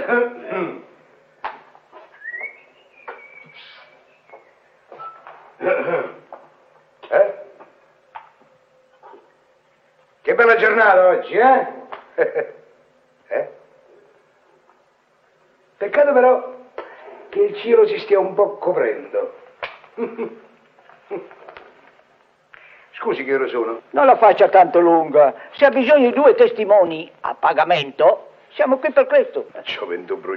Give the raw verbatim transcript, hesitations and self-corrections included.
Eh? Che bella giornata oggi, eh? Eh? Peccato però che il cielo si stia un po' coprendo. Scusi, che ore sono? Non la faccia tanto lunga. Se ha bisogno di due testimoni a pagamento, siamo qui per questo. Gioventù